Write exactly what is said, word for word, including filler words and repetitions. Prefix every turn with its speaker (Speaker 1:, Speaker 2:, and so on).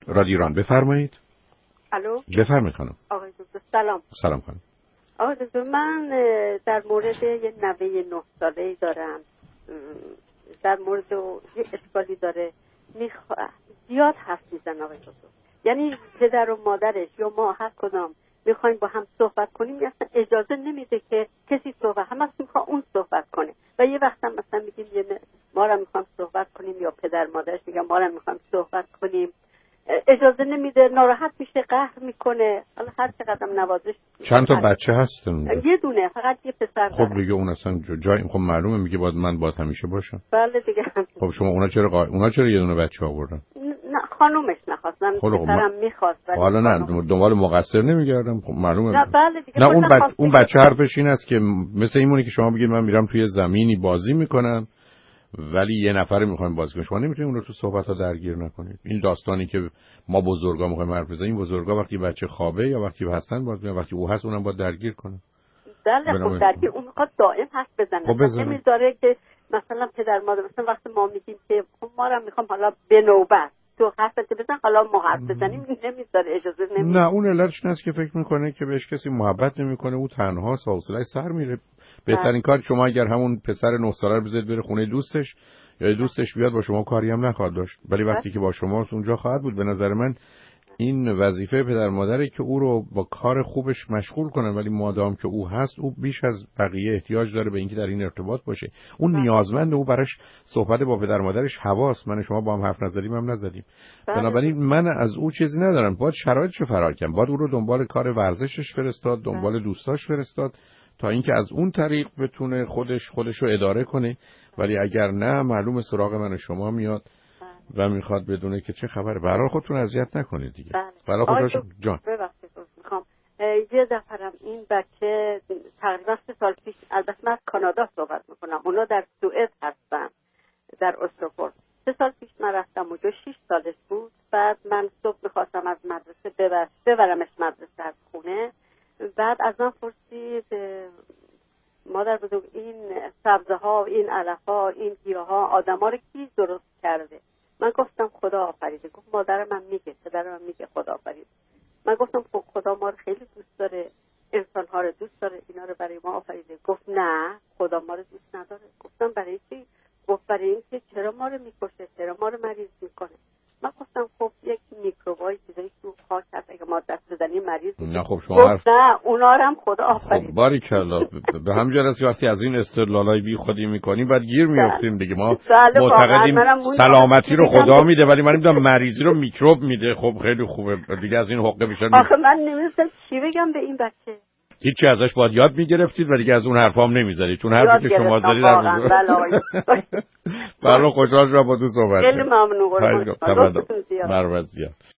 Speaker 1: رادیو ایران بفرمایید.
Speaker 2: الو
Speaker 1: بفرمایید خانم.
Speaker 2: آقای دکتر سلام.
Speaker 1: سلام خانم.
Speaker 2: آقای دکتر من در مورد یه نوه نه ساله‌ای دارم، در مورد یه اشکالی داره، میخوا... زیاد حرف میزنه آقای دکتر، یعنی پدر و مادرش یا ما هر کدام میخوایم با هم صحبت کنیم اصلا اجازه نمیده که کسی صحبت، همه میخواد اون صحبت کنه و یه وقت هم مثلا میگیم یه ما را میخوام صحبت کنیم یا پدر مادرش میگن ما را میخوام صحبت کنیم، اجازه نمیده، ناراحت میشه، قهر میکنه. حالا هر چقدر نوازش.
Speaker 1: چند تا بچه هستن؟
Speaker 2: یه دونه، فقط یه پسر داره.
Speaker 1: خب دیگه اون اصلا جای خب معلومه، میگه باید من باید همیشه باشم.
Speaker 2: بله دیگه.
Speaker 1: خب شما اونا چرا قا... اونا چرا یه دونه بچه آوردن؟
Speaker 2: نه خانومش نخواستن، پسرم میخواست.
Speaker 1: حالا نه دنبال مقصر نمیگردم، خب معلومه.
Speaker 2: نه بله دیگه.
Speaker 1: نه اون بچه اون بچه حرفش این است که مثل اینونه که شما بگید من میرم توی زمینی بازی میکنم ولی یه نفر میخوایم بازی کنیم، شما نمیتونید اون رو تو صحبت ها درگیر نکنید. این داستانی که ما بزرگا میخوایم حرف بزنیم، بزرگا وقتی بچه خوابه یا وقتی هستن باید وقتی او هست اونم باید درگیر کنه.
Speaker 2: بله خب درگیر، اون میخواد دائم حرف بزنه.
Speaker 1: خب بزنه.
Speaker 2: نمیذاره که مثلا پدر مادر مثلا وقتی ما میگیم که خب ما رو میخوام حالا به نوبت تو حرفت بزن، حالا ما حرف بزنیم، نمیذاره، اجازه نمیده.
Speaker 1: نه اون علتش اینه که فکر میکنه که بهش کسی محبت نمیکنه، او تنها حوصله‌اش سر میره. بهترین کار شما اگر همون پسر نه ساله رو بذارید بره خونه دوستش یا دوستش بیاد با شما کاری هم نخواهد داشت، ولی وقتی که با شما اونجا خواهد بود. به نظر من این وظیفه پدر مادره که او رو با کار خوبش مشغول کنن، ولی مادام که او هست او بیش از بقیه احتیاج داره به اینکه در این ارتباط باشه. اون نیازمند، او براش صحبت با پدر مادرش هواست. من شما با هم حرف نزدیم هم نزدیم، بنابراین من از او چیزی ندارم. باید شرایطشو فرار کنم، باید او رو دنبال کار ورزشش فرستاد، دنبال دوستاش فرستاد تا اینکه از اون طریق بتونه خودش خودش رو اداره کنه. ولی اگر نه معلومه سراغ من و شما میاد و میخواد بدونه که چه خبره. برای خودتون اذیت نکنید دیگه. برای خودش جان.
Speaker 2: ببخشید میخوام یه دفعه این بچه تقریبا سه سال پیش، البته من از کانادا صحبت میکنم، اونا در سوئد هستن، در استکهلم. سه سال پیش من رفتم اونجا، شش سالش بود. بعد من صبح میخواستم از مدرسه ببر ببرمش مدرسه از خونه. بعد از من پرسید مادر بزرگ این سبزه ها، این علف ها، این گیاه ها، آدم ها رو کی درست کرده؟ من گفتم خدا آفریده. گفت مادر من میگه، پدر من میگه خدا آفریده. من گفتم خب خدا ما رو خیلی دوست داره، انسان ها رو دوست داره، اینا رو برای ما آفریده. گفت نه خدا ما رو دوست نداره. گفتم برای چی؟ گفت برای اینکه چرا ما رو میکشه، چرا ما رو مریض میکنه. من گفتم خب یک میکروبای چیزایی تو خاک هست، اگه ما دست بزنیم مریض میشه.
Speaker 1: نه خب شما حرف...
Speaker 2: نه اونا رو هم خدا آفرید.
Speaker 1: خب باریکلا. به همین جهت که وقتی از این استدلالای بی خودی میکنیم بعد گیر میافتیم دیگه. ما معتقدیم سلامتی رو خدا میده ولی من نمیدونم مریضی رو میکروب میده. خب خیلی خوبه دیگه، از این حقه میشه.
Speaker 2: آخه من نمیدونم چی بگم به این بچه.
Speaker 1: هیچی ازش باید یاد میگرفتید ولی دیگه از اون حرفا هم نمیزدید، چون حرفی که شما زدید در بود. برای خوشحال شدم با تو صحبت.
Speaker 2: خیلی ممنون.
Speaker 1: قربان. مرحبا زیاد.